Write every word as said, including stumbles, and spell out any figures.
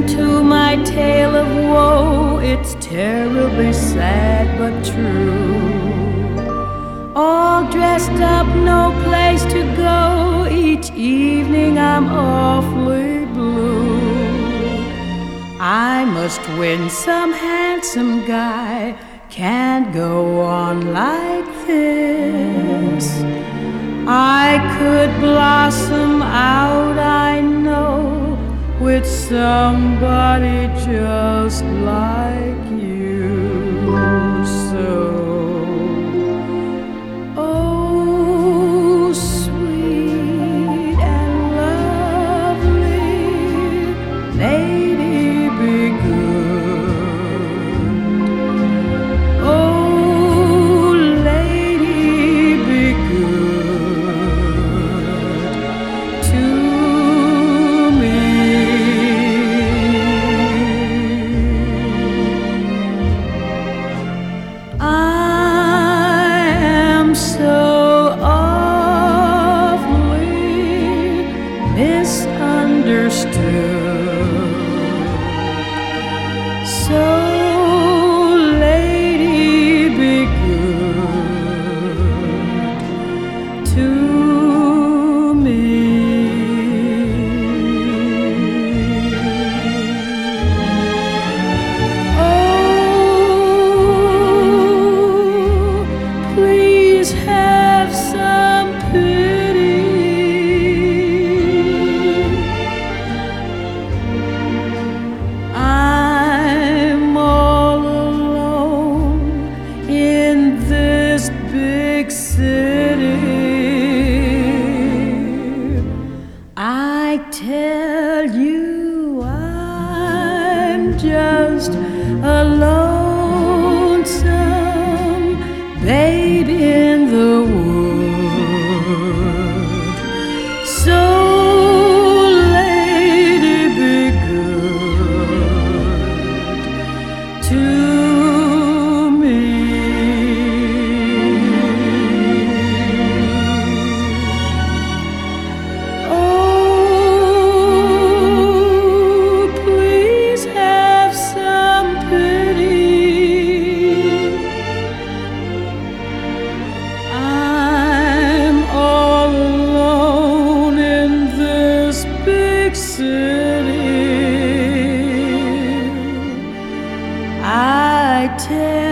listen to my tale of woe. It's terribly sad but true. All dressed up, no place to go. Each evening I'm awfully blue. I must win some handsome guy. Can't go on like this. I could blossom out, I know, with somebody just like you. So, oh, sweet and lovely lady, be good. Oh, lady, be good to me. I am so awfully misunderstood. So, lady, be good to me. Oh, please have some pity. I'm all alone in this big city. I tell you, I'm just a lonesome baby in the wood. So, lady, be good to me. Oh, please have some pity. I'm all alone in this big city. I tell